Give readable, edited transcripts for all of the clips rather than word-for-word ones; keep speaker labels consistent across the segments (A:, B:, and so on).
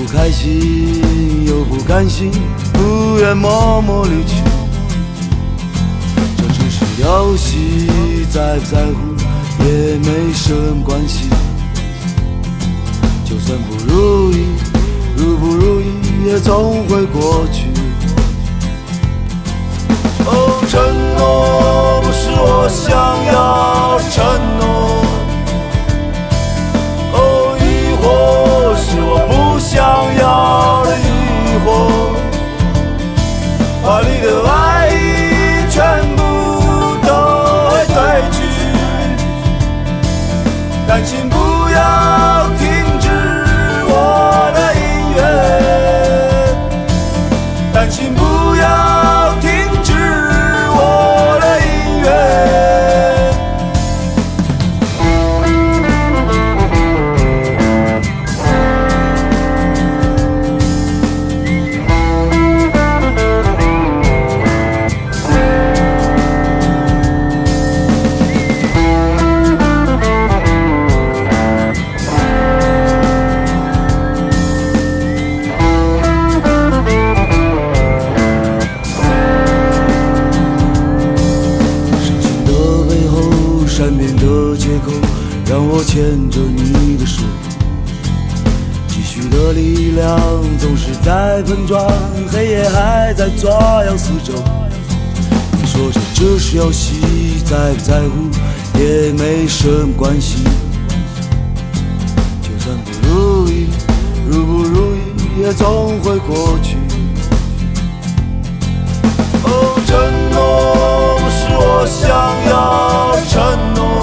A: 不开心又不甘心，不愿默默离去。这只是游戏，在不在乎也没什么关系。就算不如意，如不如意也总会过去。哦，承诺不是我想要的承诺，哦，疑惑是我不想要的疑惑。华丽的爱意全部都会褪去，感情不要停止我的音乐，感情不要停止我的音乐。善变的借口让我牵着你的手，积蓄的力量总是在碰撞，黑夜还在抓咬四周。你说这只是游戏，在不在乎也没什么关系。就算不如意，如不如意也总会过去。哦，承诺不是我想要的承诺，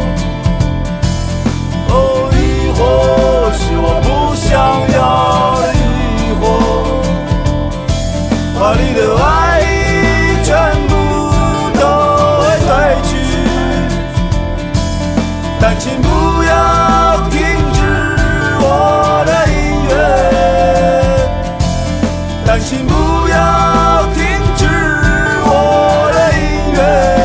A: 哦，疑惑是我不想要的疑惑。华丽的爱意全部都会褪去，感情不要停止我的音乐，感情不要停止我的音乐。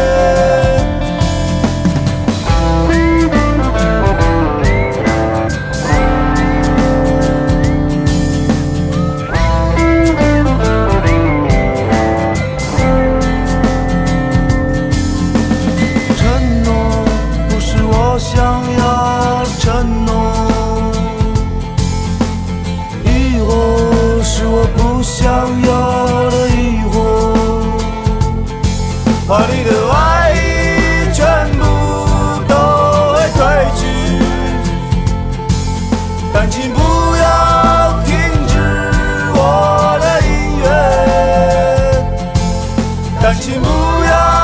A: 想要的承诺，疑惑是我不想要的疑惑。华丽的爱意全部都会褪去，感情不要停止我的音乐，感情不要